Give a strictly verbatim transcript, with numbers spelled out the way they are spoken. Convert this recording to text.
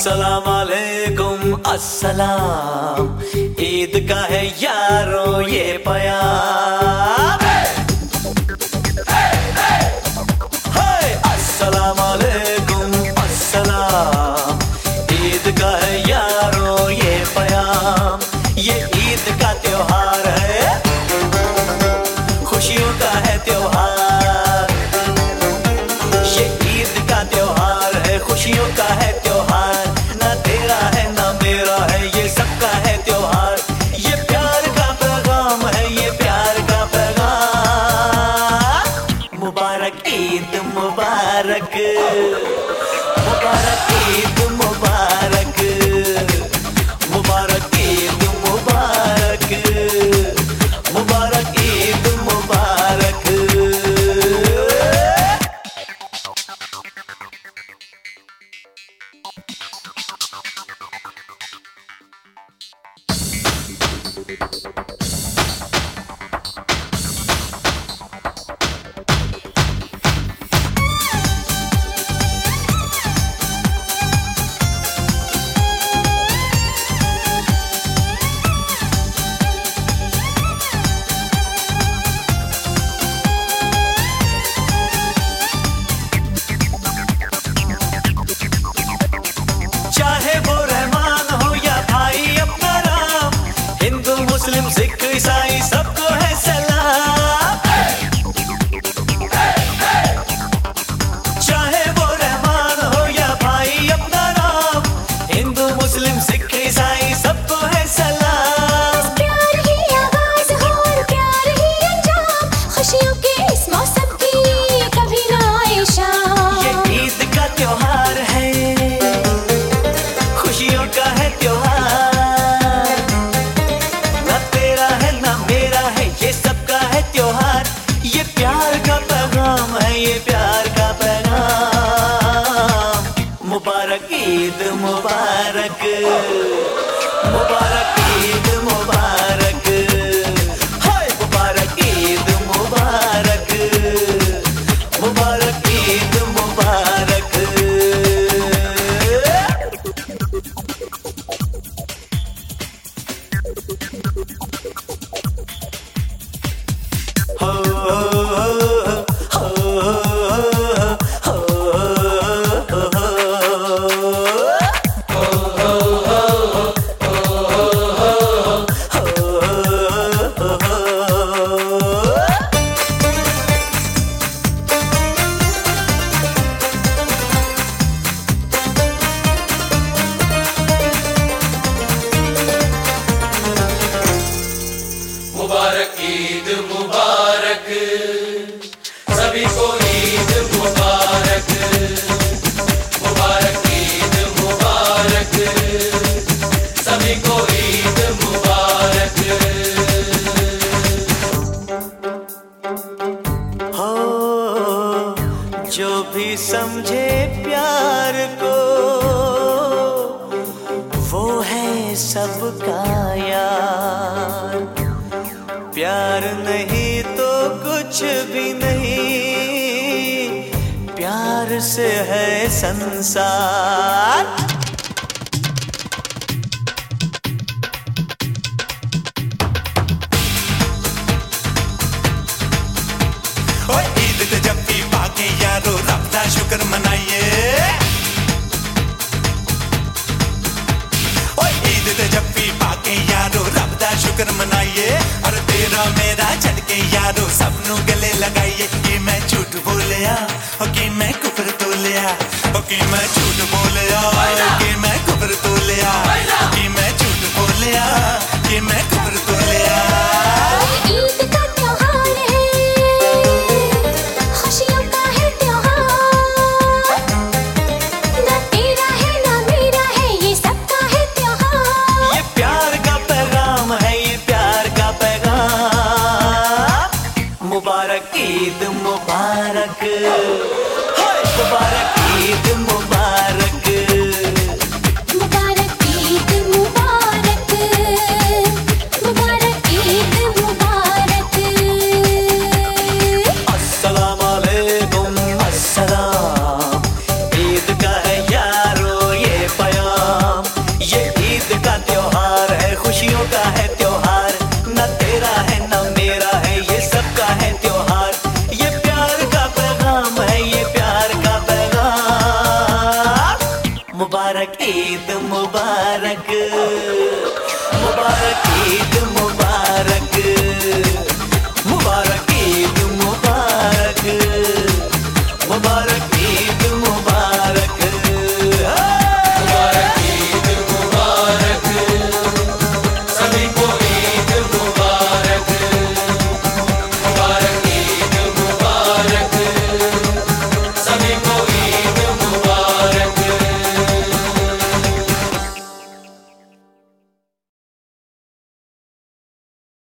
अस्सलाम वालेकुम अस्सलाम, ईद का है यारो ये प्यार। अस्सलाम वालेकुम अस्सलाम, ईद का है यारो ये प्यार। ये ईद का त्योहार है, खुशियों का है त्योहार। ये ईद का त्योहार है, खुशियों का है त्योहार। ना तेरा है ना मेरा है, ये सबका है त्योहार। ये प्यार का पैगाम है, ये प्यार का पैगाम। मुबारक ईद मुबारक, मुबारक ईद मुबारक, मुबारक ईद मुबारक, मुबारक ईद मुबारक। चाहे वो रहमान हो या भाई अपना राम, हिंदू मुस्लिम सिख ईसाई सबको है सलाम। चाहे वो रहमान हो या भाई अपना राम, हिंदू मुस्लिम सिख ईसाई सबको है सलाम। प्यार ही आवाज हो और प्यार ही अंजाम, खुशियों के इस मौसम की कभी ना आए शाम। ये ईद का त्योहार है, खुशियों का है त्योहार। ना तेरा है ना मेरा है, ये सबका है त्योहार। ये प्यार का पैगाम है, ये प्यार का पैगाम। मुबारक ईद मुबारक, मुबारक ईद मुबारक, हाय मुबारक ईद मुबारक, मुबारक ईद मुबारक। हो हो मुबारक ईद मुबारक, सभी को ईद मुबारक। मुबारक ईद मुबारक, सभी को ईद मुबारक। हो जो भी समझे प्यार को, वो है सबका यार। प्यार नहीं तो कुछ भी नहीं, प्यार से है संसार। ओ ईद ते जफ्फी पाके यारो रब दा शुक्र मनाइए। ओ ईद ते जफ्फी पाके यारो रब दा शुक्र मनाइए। और तेरा मेरा चढ़ के यारो सब नू गले लगाइए। कि मैं झूठ बोलिया ओ कि मैं कुफर तोलिया, ओ कि मैं झूठ बोलिया कि मैं कुफर तोलिया, कि मैं झूठ बोलिया कि मैं कुफर तोलिया। ईद का त्योहार है, खुशियों का है त्योहार। ना तेरा है ना मेरा है, ये सबका है त्योहार। ये प्यार का पैगाम है, ये प्यार का पैगाम। मुबारक ईद मुबारक, हाय मुबारक ईद मुबारक, मुबारक ईद मुबारक, मुबारक ईद मुबारक। अस्सलाम वालेकुम अस्सलाम, ईद का है यारो ये प्यार। मुबारक ईद मुबारक